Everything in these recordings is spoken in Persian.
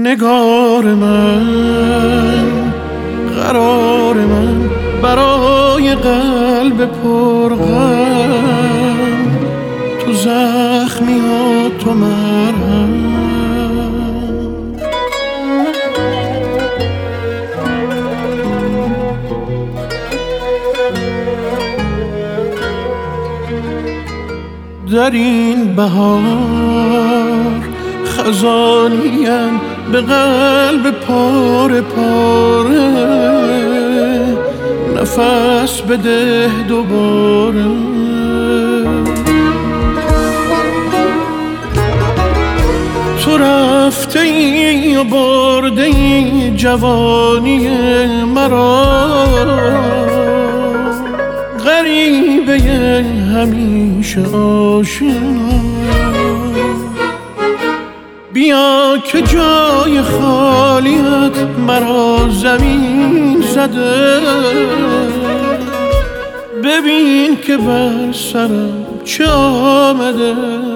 نگار من، قرار من، برای قلب پرغم، تو زخمی ها تو مرهم. در این بهار خزانیم به قلب پاره پاره، نفس بده دوباره. تو رفته ای و برده ای جوانی مرا، غریبه همیشه آشنا. بیا که جای خالیت مرا زمین زده، ببین که بر سرم چه آمده.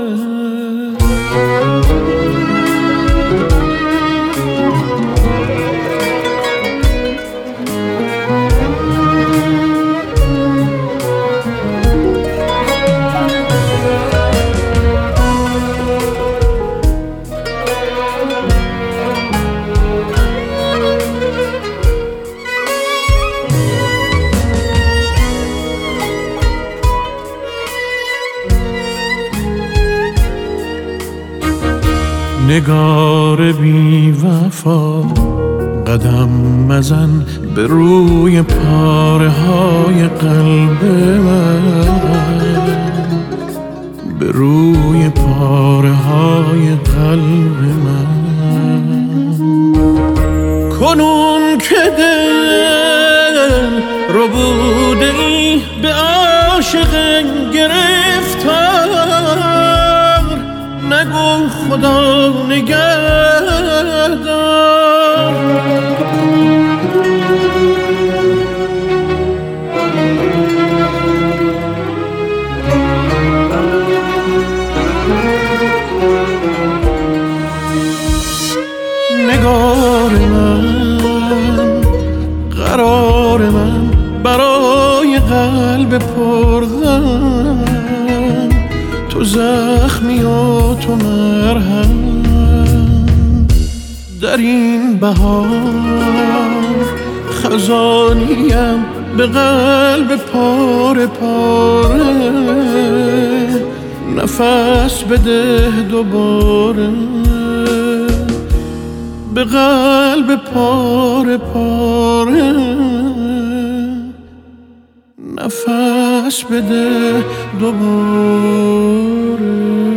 نگار بی وفا، قدم مزن به روی پاره های قلب من، به روی پاره های قلب من. کنون که دل رو بوده ای به عاشق گرفتار، نگو خدا نگهدار. نگار من، قرار من، برای قلب پرغم، تو زخمی و تو مرهم. در این بهار خزانیم به قلب پاره پاره، نفس بده دوباره. به قلب پاره پاره، نفس بده دوباره.